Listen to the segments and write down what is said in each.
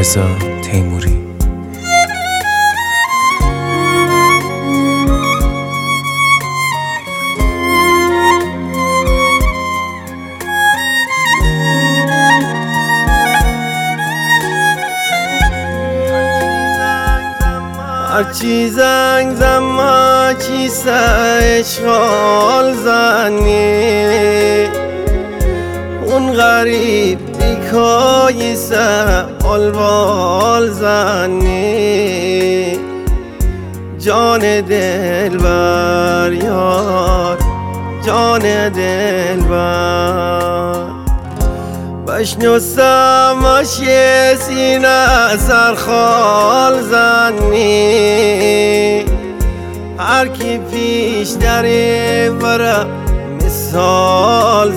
رضا تیموری. هرچی زنگ زما چی اشغال زنی اون غریب دیکایی آلوال زنی جان دلبر یار جان دلبر بشنو سماش یه سینه سرخال زنی هر کی پیش داره برا مثال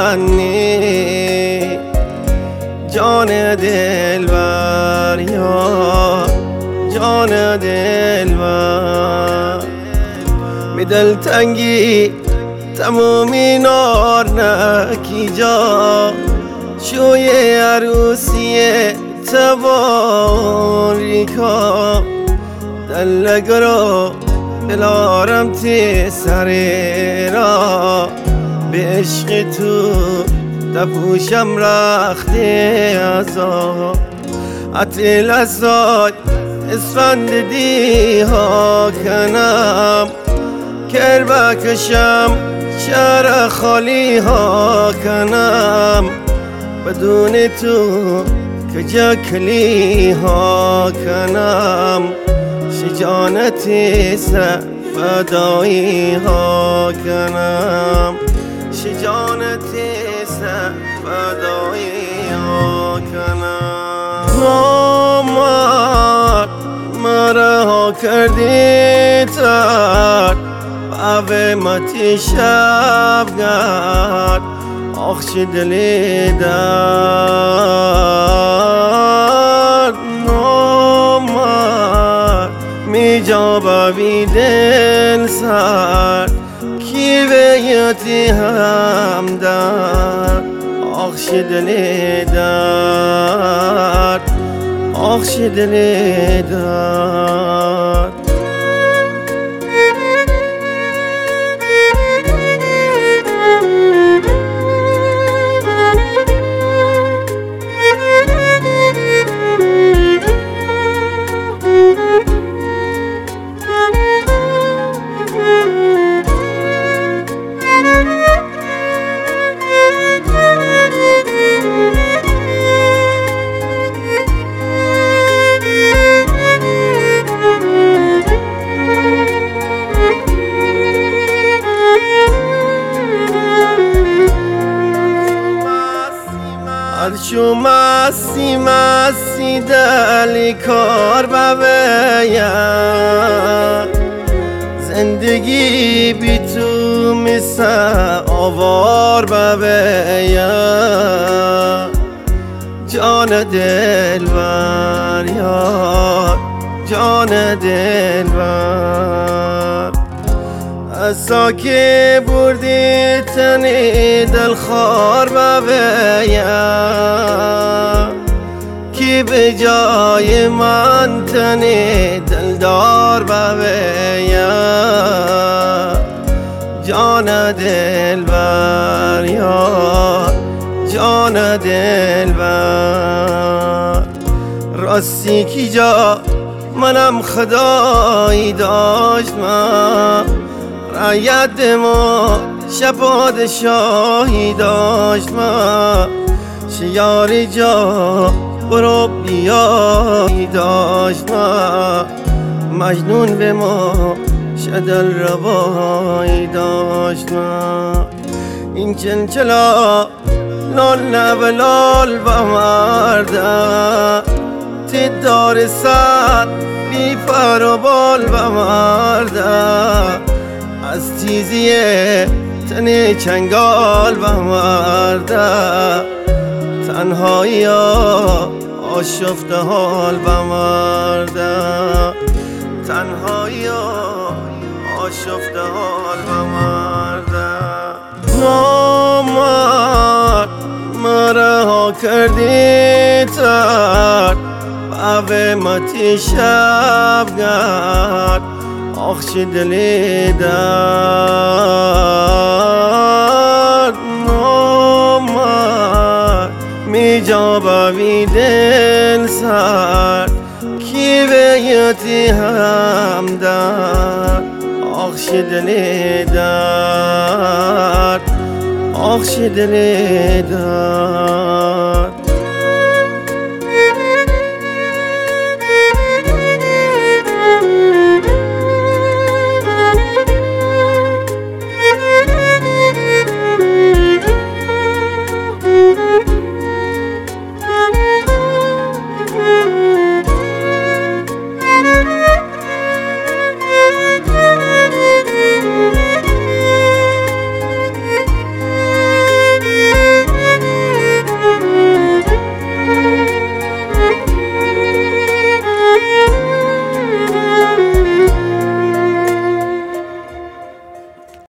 زنی جان دلبر یار جان دلبر می دلتنگی تمومی نار نکی جا شوی عروسی تباریکا دلگرا بلارم تی سر را به عشق تو دپوشم رخته ازا عطل ازای اسفند دیها کنم کر بکشم شهر خالی ها کنم بدون تو کجا کلی ها کنم شجانتی فدایی ها کنم شجانتی فدایی ها کنم نامرد مرا کردی تر به متی شب گرد آخش دلی درد نامرد می جا بی دل سر کی بیتی هم درد آخش دلی درد آخش دلی درد هرچو مستی مستی دلی کار ببیم زندگی بی تو مثل آوار ببیم جان دلبر یار جان دلبر اسا که بردی تنی دلخوار ببیم کی به جای من تنی دلدار ببیم جان دلبر یار جان دلبر راستی کی جا منم خدایی داشت من رعیت ما شباد شاهی داشت ما شیاری جا برو بیایی داشت ما مجنون به ما شدل روایی داشت ما این چلچلا لال نبلال بمرده تی دار سر بی پر و بال بمرده از تیزی تن چنگال بمرده تنهایی ها آشفته حال بمرده تنهایی ها آشفته حال بمرده نامرد مرا کردی تر اوه متی شب گرد آخ چه دلی درد نامد می جا بوی دل سر کی بیتی هم درد آخ چه دلی درد آخ چه دلی درد